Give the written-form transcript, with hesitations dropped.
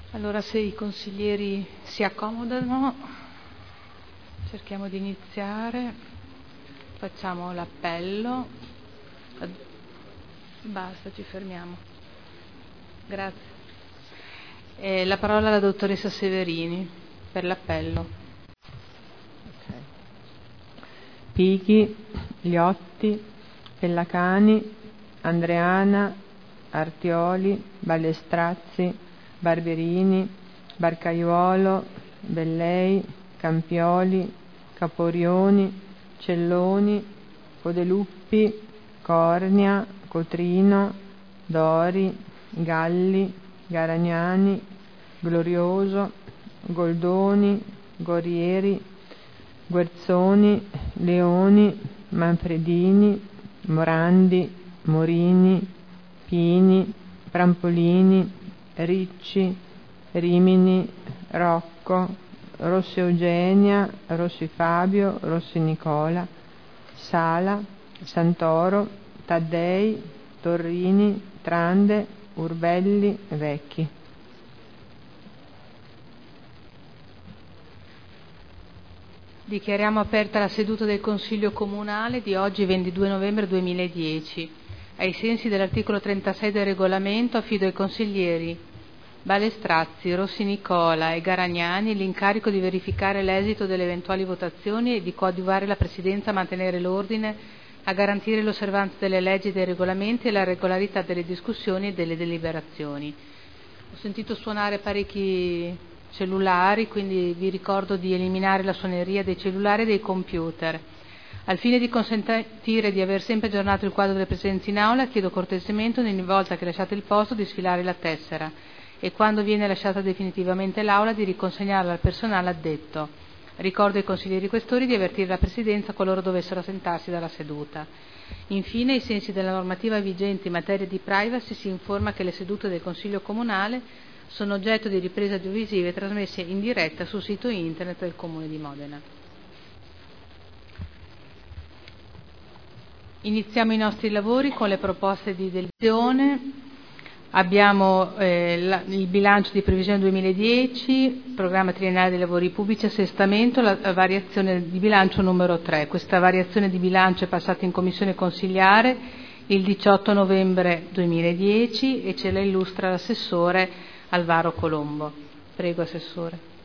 Allora, se i consiglieri si accomodano, cerchiamo di iniziare, facciamo l'appello, basta, ci fermiamo. Grazie. La parola alla dottoressa Severini per l'appello. Okay. Pighi, Liotti, Pellacani, Andreana, Artioli, Ballestrazzi, Barberini, Barcaiuolo, Bellei, Campioli, Caporioni, Celloni, Codeluppi, Cornia, Cotrino, Dori, Galli, Garagnani, Glorioso, Goldoni, Gorieri, Guerzoni, Leoni, Manfredini, Morandi, Morini, Pini, Prampolini, Ricci, Rimini, Rocco, Rossi Eugenia, Rossi Fabio, Rossi Nicola, Sala, Santoro, Taddei, Torrini, Trande, Urbelli, Vecchi. Dichiariamo aperta la seduta del Consiglio Comunale di oggi 22 novembre 2010. Ai sensi dell'articolo 36 del regolamento affido ai consiglieri Balestrazzi, Rossi Nicola e Garagnani l'incarico di verificare l'esito delle eventuali votazioni e di coadiuvare la Presidenza a mantenere l'ordine, a garantire l'osservanza delle leggi e dei regolamenti e la regolarità delle discussioni e delle deliberazioni. Ho sentito suonare parecchi cellulari, quindi vi ricordo di eliminare la suoneria dei cellulari e dei computer. Al fine di consentire di aver sempre aggiornato il quadro delle presenze in aula, chiedo cortesemente ogni volta che lasciate il posto di sfilare la tessera e quando viene lasciata definitivamente l'aula di riconsegnarla al personale addetto. Ricordo ai consiglieri questori di avvertire la Presidenza qualora dovessero assentarsi dalla seduta. Infine, ai sensi della normativa vigente in materia di privacy, si informa che le sedute del Consiglio Comunale sono oggetto di riprese audiovisive trasmesse in diretta sul sito internet del Comune di Modena. Iniziamo i nostri lavori con le proposte di deliberazione. Abbiamo il bilancio di previsione 2010, programma triennale dei lavori pubblici, assestamento, la variazione di bilancio numero 3. Questa variazione di bilancio è passata in commissione consiliare il 18 novembre 2010 e ce la illustra l'assessore Alvaro Colombo. Prego, Assessore.